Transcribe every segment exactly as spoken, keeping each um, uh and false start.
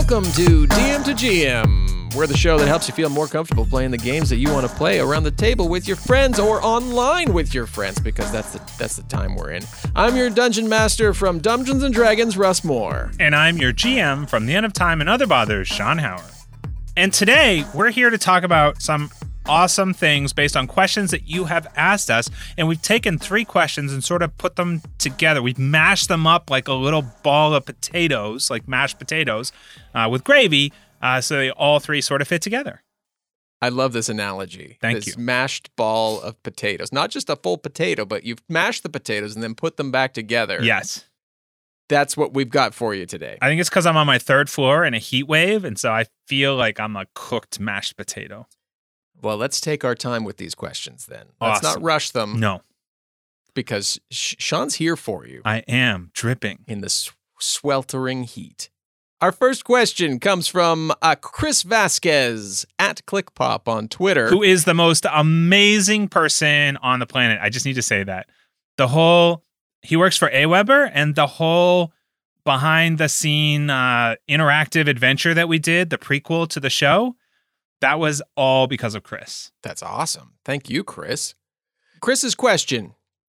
Welcome to D M to G M. We're the show that helps you feel more comfortable playing the games that you want to play around the table with your friends or online with your friends, because that's the that's the time we're in. I'm your Dungeon Master from Dungeons and Dragons, Russ Moore. And I'm your G M from The End of Time and Other Bothers, Sean Howard. And today, we're here to talk about some awesome things based on questions that you have asked us. And we've taken three questions and sort of put them together. We've mashed them up like a little ball of potatoes, like mashed potatoes, uh, with gravy, uh, so they all three sort of fit together. I love this analogy. Thank this you. This mashed ball of potatoes. Not just a full potato, but you've mashed the potatoes and then put them back together. Yes. That's what we've got for you today. I think it's because I'm on my third floor in a heat wave, and so I feel like I'm a cooked mashed potato. Well, let's take our time with these questions then. Let's Awesome. not rush them. No. Because Sh- Sean's here for you. I am dripping. In the sw- sweltering heat. Our first question comes from uh, Chris Vasquez at ClickPop on Twitter. Who is the most amazing person on the planet. I just need to say that. The whole, he works for AWeber, and the whole behind the scene uh, interactive adventure that we did, the prequel to the show, that was all because of Chris. That's awesome. Thank you, Chris. Chris's question.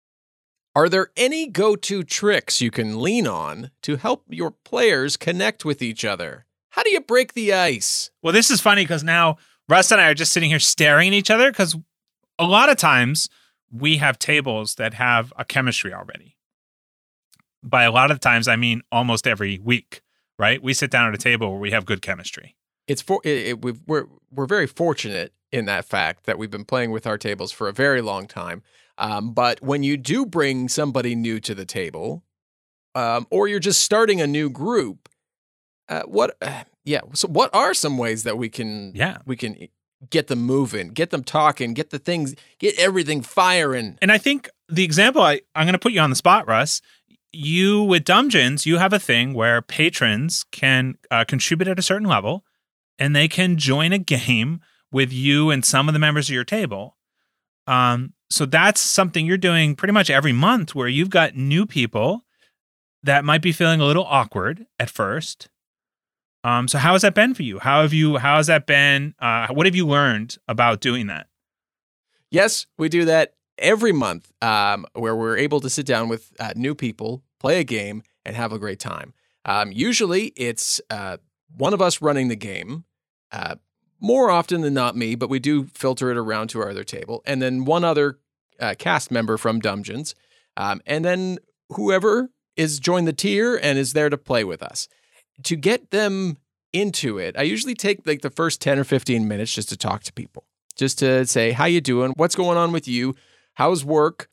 Are there any go-to tricks you can lean on to help your players connect with each other? How do you break the ice? Well, this is funny because now Russ and I are just sitting here staring at each other because a lot of times we have tables that have a chemistry already. By a lot of times, I mean almost every week, right? We sit down at a table where we have good chemistry. It's for it, it, we've, we're we're very fortunate in that fact that we've been playing with our tables for a very long time. Um, but when you do bring somebody new to the table, um, or you're just starting a new group, uh, what? Uh, yeah. So, what are some ways that we can? Yeah. we can get them moving, get them talking, get the things, get everything firing. And I think the example I I'm going to put you on the spot, Russ. You with Dungeons, you have a thing where patrons can uh, contribute at a certain level. And they can join a game with you and some of the members of your table. Um, so that's something you're doing pretty much every month, where you've got new people that might be feeling a little awkward at first. Um, so how has that been for you? How have you? How has that been? Uh, what have you learned about doing that? Yes, we do that every month, um, where we're able to sit down with uh, new people, play a game, and have a great time. Um, usually, it's uh, one of us running the game. Uh, more often than not me, but we do filter it around to our other table. And then one other uh, cast member from Dungeons. Um, and then whoever is joined the tier and is there to play with us. To get them into it, I usually take like the first ten or fifteen minutes just to talk to people. Just to say, how you doing? What's going on with you? How's work?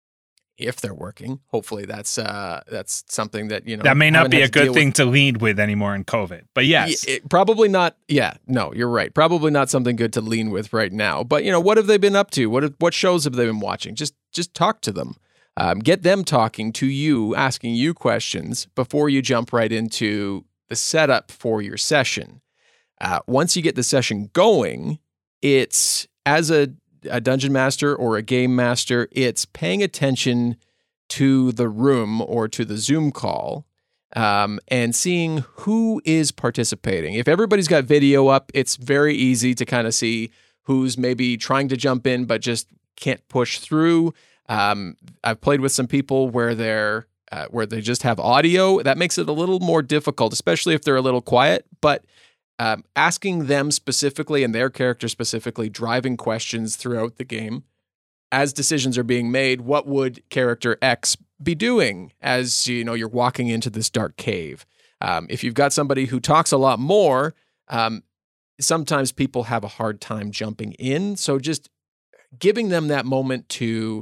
If they're working, hopefully that's uh, that's something that, you know, that may not be a to good thing with. to lead with anymore in COVID, but yes, it, probably not. Yeah, no, you're right. Probably not something good to lean with right now. But you know, what have they been up to? What have, what shows have they been watching? Just just talk to them, um, get them talking to you, asking you questions before you jump right into the setup for your session. Uh, once you get the session going, it's as a a dungeon master or a game master, it's paying attention to the room or to the Zoom call um, and seeing who is participating. If everybody's got video up, it's very easy to kind of see who's maybe trying to jump in but just can't push through. Um, I've played with some people where they're uh, where they just have audio. That makes it a little more difficult, especially if they're a little quiet. But Um, asking them specifically and their character specifically, driving questions throughout the game as decisions are being made. What would character X be doing as, you know, you're walking into this dark cave? Um, if you've got somebody who talks a lot more, um, sometimes people have a hard time jumping in. So just giving them that moment to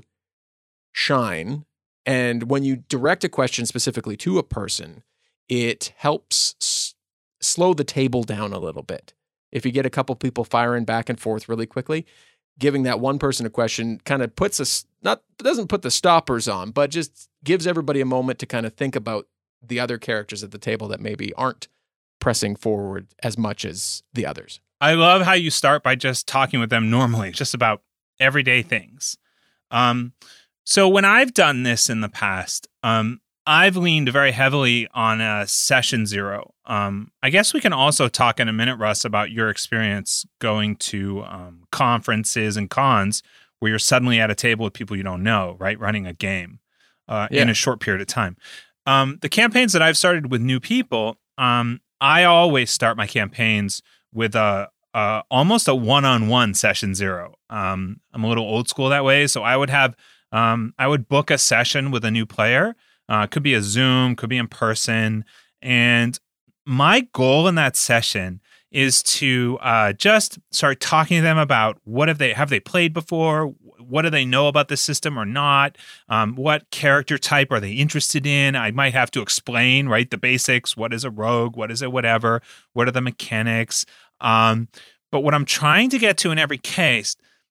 shine. And when you direct a question specifically to a person, it helps s- slow the table down a little bit. If you get a couple people firing back and forth really quickly, giving that one person a question kind of puts us, not doesn't put the stoppers on, but just gives everybody a moment to kind of think about the other characters at the table that maybe aren't pressing forward as much as the others. I love how you start by just talking with them normally, just about everyday things. Um, so when I've done this in the past, um, I've leaned very heavily on uh, session zero. Um, I guess we can also talk in a minute, Russ, about your experience going to um, conferences and cons where you're suddenly at a table with people you don't know, right? Running a game uh, Yeah. in a short period of time. Um, the campaigns that I've started with new people, um, I always start my campaigns with a, a almost a one-on-one session zero. Um, I'm a little old school that way, so I would have um, I would book a session with a new player. Uh, could be a Zoom, could be in person. And my goal in that session is to uh, just start talking to them about what have they have they played before? What do they know about the system or not? Um, what character type are they interested in? I might have to explain, right, the basics. What is a rogue? What is it? Whatever. What are the mechanics? Um, but what I'm trying to get to in every case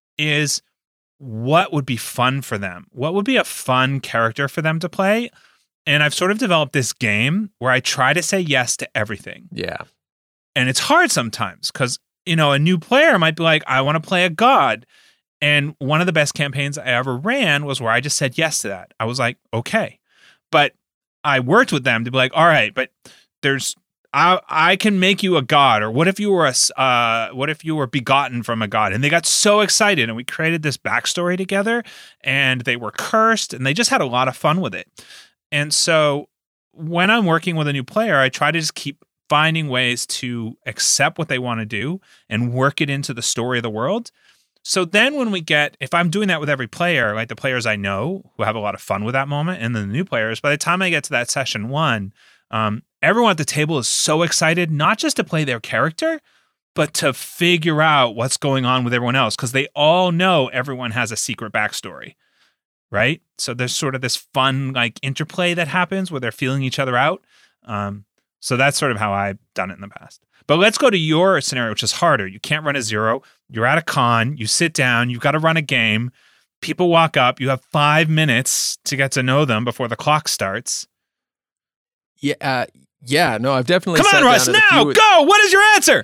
is what would be fun for them? What would be a fun character for them to play? And I've sort of developed this game where I try to say yes to everything. Yeah. And it's hard sometimes because, you know, a new player might be like, I want to play a god. And one of the best campaigns I ever ran was where I just said yes to that. I was like, okay. But I worked with them to be like, all right, but there's, I, I can make you a god. Or what if you were a, uh, what if you were begotten from a god? And they got so excited and we created this backstory together and they were cursed and they just had a lot of fun with it. And so when I'm working with a new player, I try to just keep finding ways to accept what they want to do and work it into the story of the world. So then when we get, if I'm doing that with every player, like the players I know who have a lot of fun with that moment, and then the new players, by the time I get to that session one, um, everyone at the table is so excited, not just to play their character, but to figure out what's going on with everyone else, because they all know everyone has a secret backstory, right? So there's sort of this fun like interplay that happens where they're feeling each other out. Um, so that's sort of how I've done it in the past. But let's go to your scenario, which is harder. You can't run a zero. You're at a con. You sit down. You've got to run a game. People walk up. You have five minutes to get to know them before the clock starts. Yeah. Uh, yeah. No, I've definitely. Come sat on, Russ. down at a Now, few- go. What is your answer?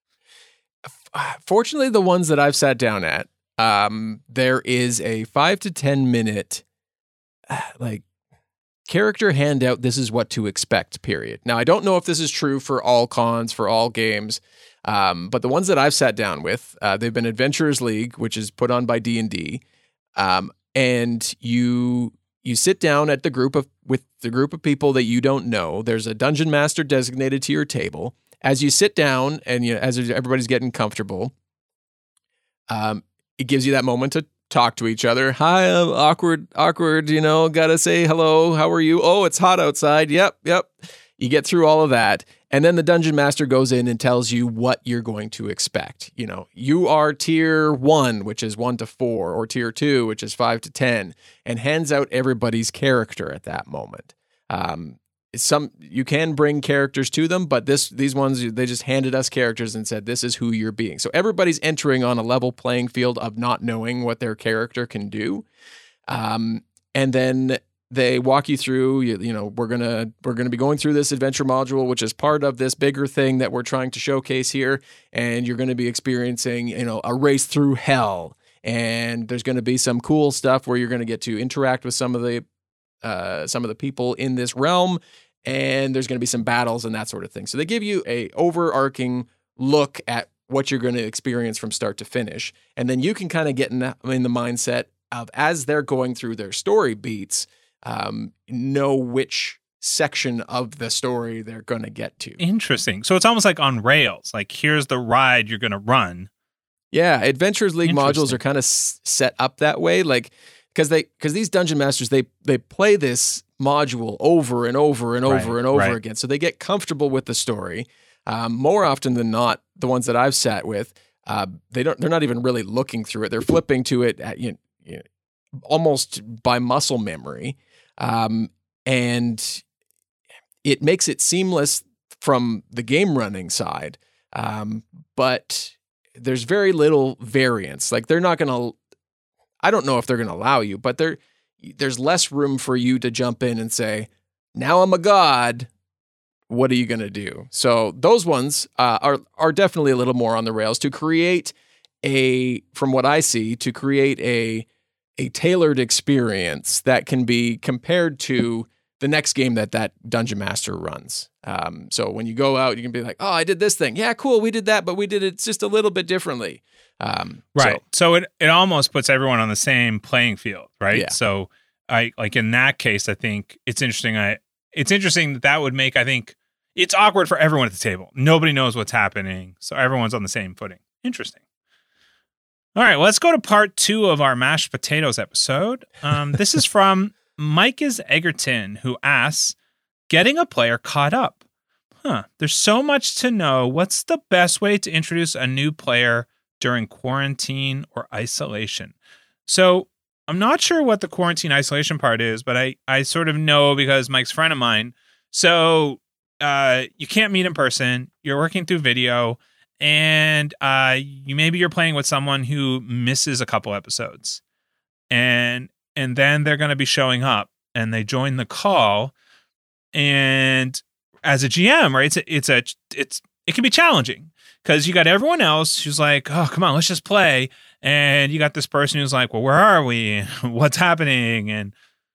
Fortunately, the ones that I've sat down at, um, there is a five to ten minute, uh, like, character handout. This is what to expect. Period. Now, I don't know if this is true for all cons, for all games, um, but the ones that I've sat down with, uh, they've been Adventurers League, which is put on by D and D, um, and you you sit down at the group of with the group of people that you don't know. There's a dungeon master designated to your table. As you sit down and you know, as everybody's getting comfortable, um, it gives you that moment to talk to each other. Hi, I'm awkward, awkward, you know, gotta say hello. How are you? Oh, it's hot outside. Yep, yep. You get through all of that. And then the dungeon master goes in and tells you what you're going to expect. You know, you are tier one, which is one to four, or tier two, which is five to ten, and hands out everybody's character at that moment. Um, some you can bring characters to them, but this these ones, they just handed us characters and said, this is who you're being. So everybody's entering on a level playing field of not knowing what their character can do. Um, and then they walk you through, you, you know, we're going to we're going to be going through this adventure module, which is part of this bigger thing that we're trying to showcase here. And you're going to be experiencing, you know, a race through hell. And there's going to be some cool stuff where you're going to get to interact with some of the uh, some of the people in this realm. And there's going to be some battles and that sort of thing. So they give you a overarching look at what you're going to experience from start to finish. And then you can kind of get in the, in the mindset of, as they're going through their story beats, um, know which section of the story they're going to get to. Interesting. So it's almost like on rails. Like, here's the ride you're going to run. Yeah, Adventurers League modules are kind of s- set up that way, like because they because these dungeon masters they they play this module over and over and over Right, and over right. again, so they get comfortable with the story. Um, more often than not, the ones that I've sat with, uh, they don't they're not even really looking through it; they're flipping to it at, you know, you know, almost by muscle memory, um, and it makes it seamless from the game running side, um, but there's very little variance. Like, they're not going to, I don't know if they're going to allow you, but there, there's less room for you to jump in and say, now I'm a god, what are you going to do? So those ones uh, are, are definitely a little more on the rails to create a, from what I see, to create a, a tailored experience that can be compared to the next game that that dungeon master runs. Um, so when you go out, you can be like, oh, I did this thing. Yeah, cool. We did that, but we did it just a little bit differently. Um, right. So, so it, it almost puts everyone on the same playing field, right? Yeah. So I like in that case, I think it's interesting. I it's interesting that that would make, I think it's awkward for everyone at the table. Nobody knows what's happening. So everyone's on the same footing. Interesting. All right, let's go to part two of our mashed potatoes episode. Um, this is from Mike is Egerton, who asks, getting a player caught up. Huh, there's so much to know. What's the best way to introduce a new player during quarantine or isolation? So I'm not sure what the quarantine isolation part is, but I, I sort of know because Mike's a friend of mine. So uh, you can't meet in person. You're working through video. And uh, you maybe you're playing with someone who misses a couple episodes, and and then they're going to be showing up, and they join the call. And as a G M, right, it's a, it's a it's it can be challenging because you got everyone else who's like, oh, come on, let's just play, and you got this person who's like, well, where are we? What's happening? And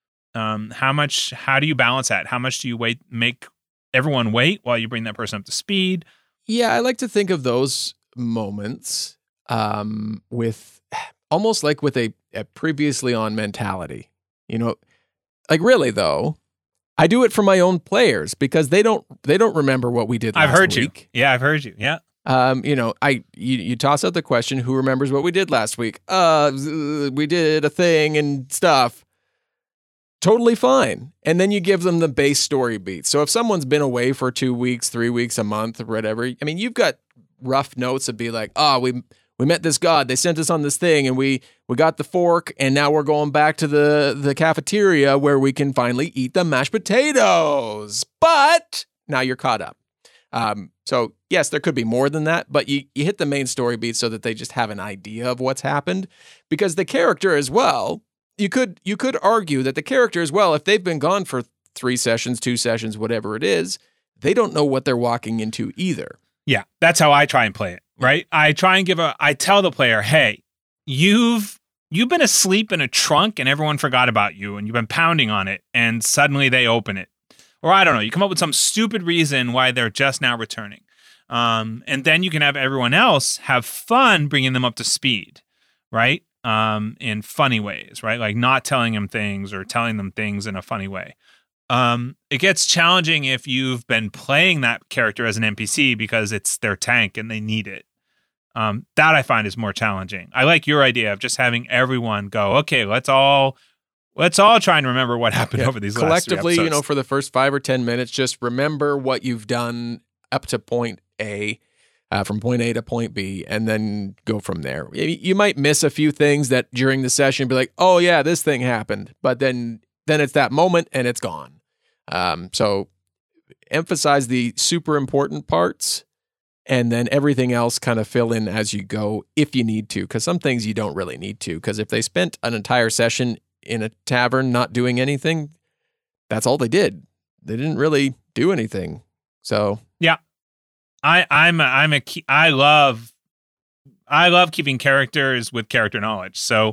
um, how much? How do you balance that? How much do you wait? Make everyone wait while you bring that person up to speed? Yeah, I like to think of those moments um, with almost like with a, a previously on mentality. You know, like really though, I do it for my own players because they don't they don't remember what we did last I've heard week. you. Yeah, I've heard you. Yeah. Um, you know, I you, you toss out the question, who remembers what we did last week? Uh, we did a thing and stuff. Totally fine. And then you give them the base story beats. So if someone's been away for two weeks, three weeks, a month, or whatever, I mean, you've got rough notes of be like, oh, we we met this god. They sent us on this thing, and we we got the fork, and now we're going back to the, the cafeteria where we can finally eat the mashed potatoes. But now you're caught up. Um, so yes, there could be more than that, but you, you hit the main story beats so that they just have an idea of what's happened. Because the character as well, You could you could argue that the character as well, if they've been gone for three sessions, two sessions, whatever it is, they don't know what they're walking into either. Yeah, that's how I try and play it, right? I try and give a, I tell the player, hey, you've you've been asleep in a trunk and everyone forgot about you and you've been pounding on it and suddenly they open it. Or I don't know, you come up with some stupid reason why they're just now returning. Um, and then you can have everyone else have fun bringing them up to speed, right? Um, in funny ways, right? Like not telling them things or telling them things in a funny way. Um, it gets challenging if you've been playing that character as an N P C because it's their tank and they need it. Um, that I find is more challenging. I like your idea of just having everyone go, okay, let's all let's all try and remember what happened Yeah. over these collectively, last three you know, for the first five or ten minutes, just remember what you've done up to point A. Uh, from point A to point B, and then go from there. You might miss a few things that during the session be like, oh yeah, this thing happened, but then then it's that moment and it's gone. Um, so emphasize the super important parts, and then everything else kind of fill in as you go if you need to, because some things you don't really need to, because if they spent an entire session in a tavern not doing anything, that's all they did. They didn't really do anything. So yeah. I, I'm a, I'm a key, I love I love keeping characters with character knowledge. So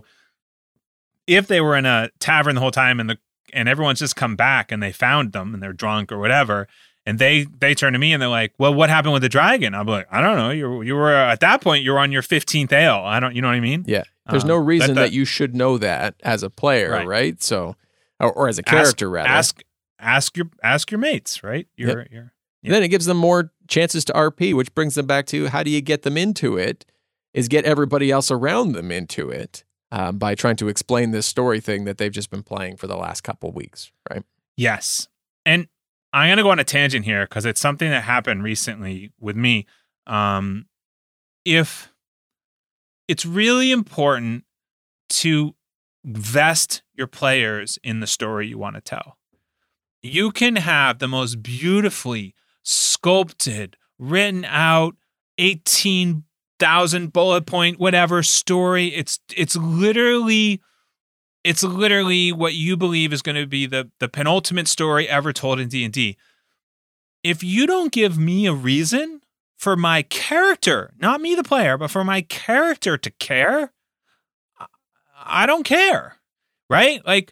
if they were in a tavern the whole time and the and everyone's just come back and they found them and they're drunk or whatever, and they they turn to me and they're like, "Well, what happened with the dragon?" I'm like, "I don't know. You you were at that point you were on your fifteenth ale. I don't, you know what I mean?" Yeah. There's um, no reason that, that you should know that as a player, right? Right. So or, or as a character ask, rather. Ask ask your ask your mates, right? Your Yep. your Yeah. Then it gives them more chances to R P, which brings them back to how do you get them into it, is get everybody else around them into it um, by trying to explain this story thing that they've just been playing for the last couple weeks, right? Yes. And I'm going to go on a tangent here because it's something that happened recently with me. Um, if it's really important to vest your players in the story you want to tell. You can have the most beautifully sculpted, written out, eighteen thousand bullet point, whatever story. It's it's literally it's literally what you believe is going to be the, the penultimate story ever told in D and D. If you don't give me a reason for my character, not me the player, but for my character to care, I don't care, right? Like,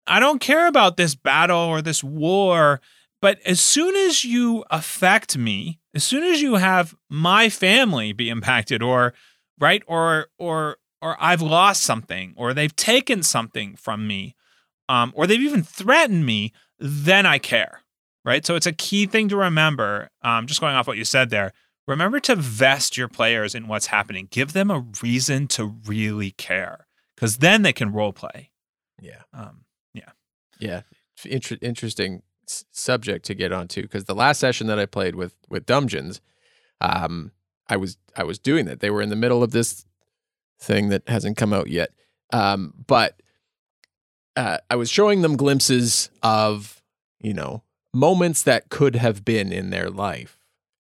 I don't care about this battle or this war, but as soon as you affect me, as soon as you have my family be impacted, or right, or or or I've lost something, or they've taken something from me, um, or they've even threatened me, then I care, right? So it's a key thing to remember. Um, just going off what you said there, remember to vest your players in what's happening. Give them a reason to really care, because then they can role play. Yeah. Um, yeah. Yeah. Inter- interesting s- subject to get onto, because the last session that I played with with Dungeons, um, I was I was doing that. They were in the middle of this thing that hasn't come out yet, um, but uh, I was showing them glimpses of, you know, moments that could have been in their life,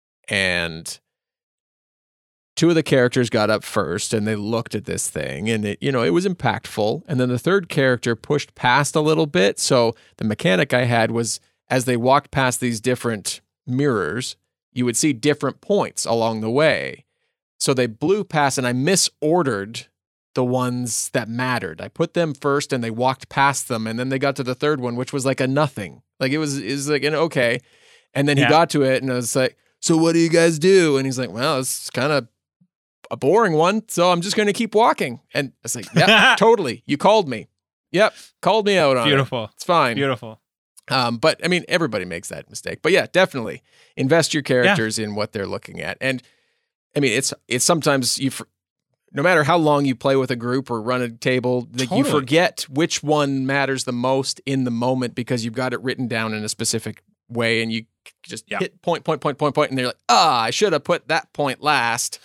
and two of the characters got up first and they looked at this thing, and it, you know, it was impactful. And then the third character pushed past a little bit. So the mechanic I had was, as they walked past these different mirrors, you would see different points along the way. So they blew past, and I misordered the ones that mattered. I put them first and they walked past them. And then they got to the third one, which was like a nothing. Like it was, it was like an okay. And then he Yeah. got to it and I was like, so what do you guys do? And he's like, well, it's kind of a boring one, so I'm just going to keep walking. And it's like, yeah, totally. You called me. Yep, called me out on Beautiful. it. It's fine. Beautiful. Um, but I mean, everybody makes that mistake. But yeah, definitely invest your characters yeah. in what they're looking at. And I mean, it's it's sometimes you, no matter how long you play with a group or run a table, that totally. you forget which one matters the most in the moment because you've got it written down in a specific way, and you just yeah. hit point, point, point, point, point, and they're like, ah, I should have put that point last.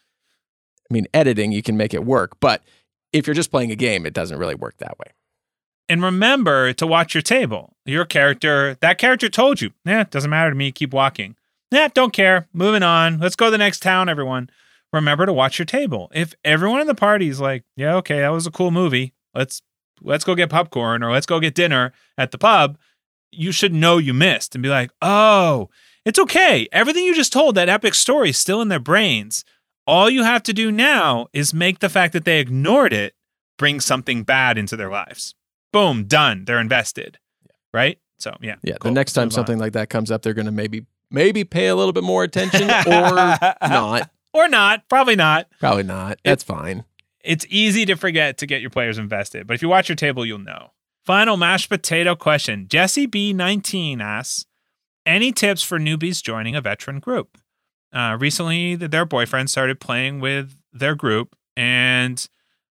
I mean, editing, you can make it work, but if you're just playing a game, it doesn't really work that way. And remember to watch your table. Your character, that character told you, yeah, it doesn't matter to me, keep walking. Yeah, don't care, moving on. Let's go to the next town, everyone. Remember to watch your table. If everyone in the party is like, yeah, okay, that was a cool movie. Let's let's go get popcorn or let's go get dinner at the pub. You should know you missed and be like, oh, it's okay. Everything you just told, that epic story is still in their brains. All you have to do now is make the fact that they ignored it bring something bad into their lives. Boom, done. They're invested, right? So, yeah. Yeah, cool. The next time something like that comes up, they're going to maybe maybe pay a little bit more attention or not. Or not. Probably not. Probably not. That's it, fine. It's easy to forget to get your players invested, but if you watch your table, you'll know. Final mashed potato question. Jesse B nineteen asks, any tips for newbies joining a veteran group? Uh, recently, their boyfriend started playing with their group, and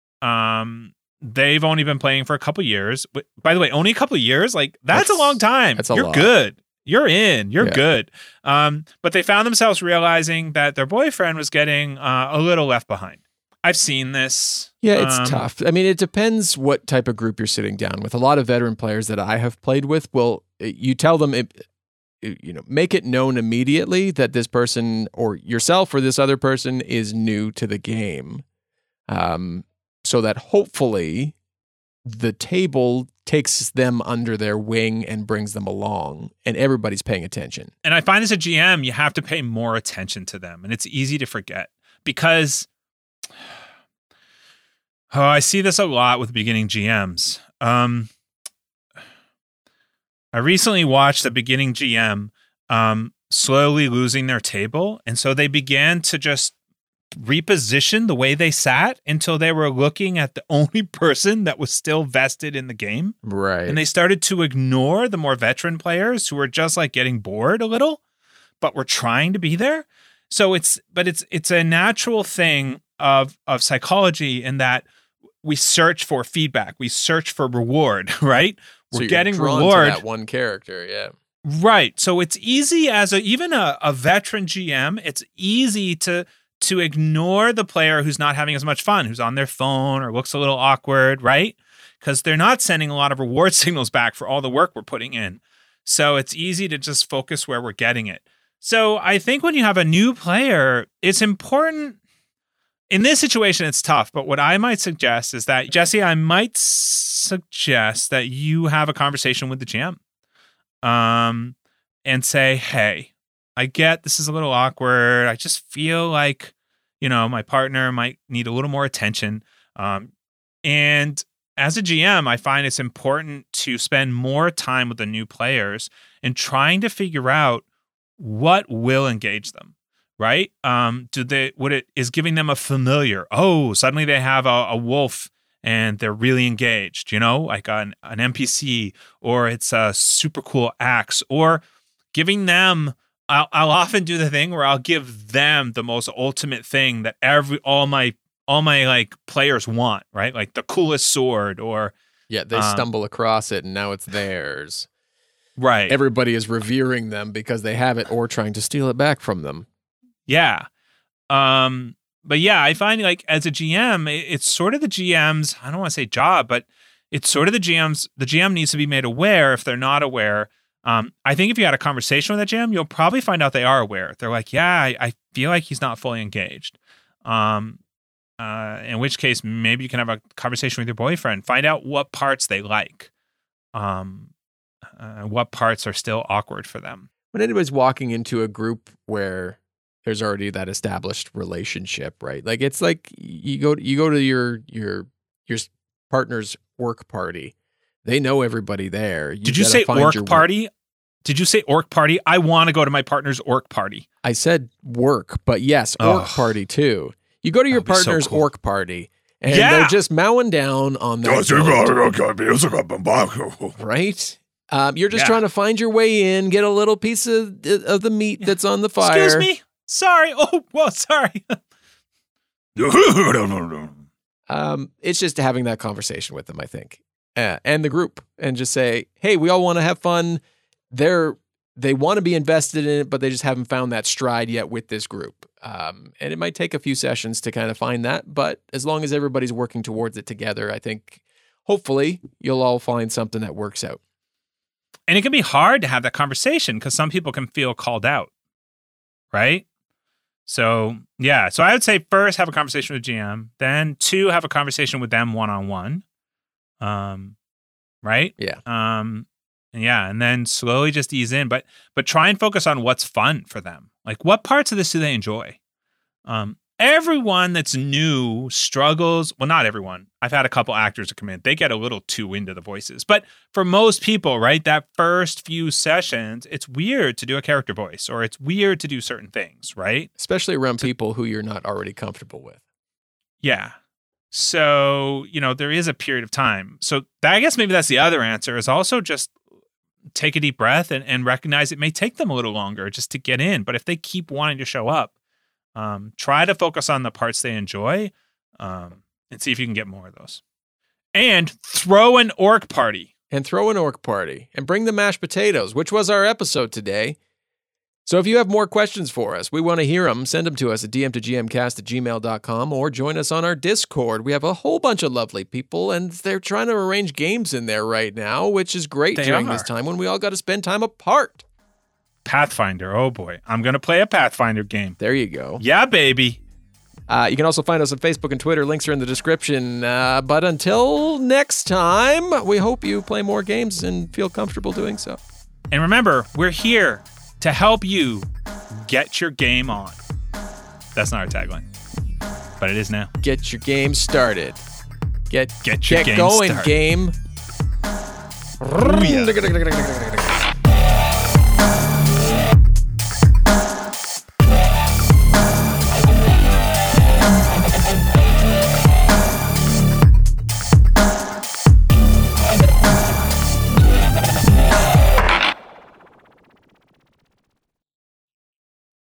um, they've only been playing for a couple years. But, by the way, only a couple of years? Like, that's, that's a long time. That's a You're lot. good. You're in. You're yeah. good. Um, but they found themselves realizing that their boyfriend was getting uh, a little left behind. I've seen this. Yeah, it's um, tough. I mean, it depends what type of group you're sitting down with. A lot of veteran players that I have played with will, you tell them, it, you know, make it known immediately that this person or yourself or this other person is new to the game, um, so that hopefully the table takes them under their wing and brings them along, and everybody's paying attention. And I find as a G M, you have to pay more attention to them, and it's easy to forget because oh, I see this a lot with beginning G Ms. Um, I recently watched a beginning G M um, slowly losing their table. And so they began to just reposition the way they sat until they were looking at the only person that was still vested in the game. Right. And they started to ignore the more veteran players who were just like getting bored a little, but were trying to be there. So it's, but it's, it's a natural thing of, of psychology in that we search for feedback. We search for reward, right? We're so you're getting drawn reward. To that one character, yeah. Right. So it's easy as a even a, a veteran G M, it's easy to to ignore the player who's not having as much fun, who's on their phone or looks a little awkward, right? Because they're not sending a lot of reward signals back for all the work we're putting in. So it's easy to just focus where we're getting it. So I think when you have a new player, it's important. In this situation, it's tough, but what I might suggest is that, Jesse, I might suggest that you have a conversation with the G M um, and say, hey, I get this is a little awkward. I just feel like, you know, my partner might need a little more attention. Um, and as a G M, I find it's important to spend more time with the new players and trying to figure out what will engage them, right? Um, do they, what it is giving them a familiar, oh, suddenly they have a, a wolf and they're really engaged, you know, like an, an N P C, or it's a super cool axe, or giving them, I'll, I'll often do the thing where I'll give them the most ultimate thing that every, all my, all my like players want, right? Like the coolest sword, or yeah, they um, stumble across it and now it's theirs. Right. Everybody is revering them because they have it or trying to steal it back from them. Yeah. Um, but yeah, I find like as a G M, it, it's sort of the G M's, I don't want to say job, but it's sort of the G M's, the G M needs to be made aware if they're not aware. Um, I think if you had a conversation with a G M, you'll probably find out they are aware. They're like, yeah, I, I feel like he's not fully engaged. Um, Uh, in which case, maybe you can have a conversation with your boyfriend. Find out what parts they like, um, uh, what parts are still awkward for them. When anybody's walking into a group where there's already that established relationship, right? Like it's like you go you go to your your your partner's work party. They know everybody there. You Did you say orc party? Did you say orc party? I want to go to my partner's orc party. I said work, but yes, orc Ugh. party too. You go to your That'd be so partner's cool. orc party, and Yeah. they're just mowing down on that boat, right? Um, you're just Yeah. trying to find your way in, get a little piece of of the meat that's on the fire. Excuse me? Sorry. Oh, well, sorry. Um, it's just having that conversation with them, I think, uh, and the group, and just say, "Hey, we all want to have fun. They're they want to be invested in it, but they just haven't found that stride yet with this group." Um, and it might take a few sessions to kind of find that, but as long as everybody's working towards it together, I think hopefully you'll all find something that works out. And it can be hard to have that conversation because some people can feel called out, right? So, yeah. So I would say first have a conversation with G M, then two, have a conversation with them one-on-one. Um, right? Yeah. Um, and yeah, and then slowly just ease in, but but try and focus on what's fun for them. Like what parts of this do they enjoy? Um, everyone that's new struggles. Well, not everyone. I've had a couple actors that come in. They get a little too into the voices. But for most people, right, that first few sessions, it's weird to do a character voice or it's weird to do certain things, right? Especially around people who you're not already comfortable with. Yeah. So, you know, there is a period of time. So that, I guess maybe that's the other answer is also just take a deep breath and, and recognize it may take them a little longer just to get in. But if they keep wanting to show up, um, try to focus on the parts they enjoy um, and see if you can get more of those. And throw an orc party. And throw an orc party. And bring the mashed potatoes, which was our episode today. So if you have more questions for us, we want to hear them. Send them to us at d m to g m cast at gmail dot com or join us on our Discord. We have a whole bunch of lovely people, and they're trying to arrange games in there right now, which is great They during are. this time when we all got to spend time apart. Pathfinder. Oh boy. I'm going to play a Pathfinder game. There you go. Yeah, baby. Uh, you can also find us on Facebook and Twitter. Links are in the description. Uh, but until next time, we hope you play more games and feel comfortable doing so. And remember, we're here to help you get your game on. That's not our tagline, but it is now. Get your game started. Get, Get your get game going, started. game. Ooh, yeah.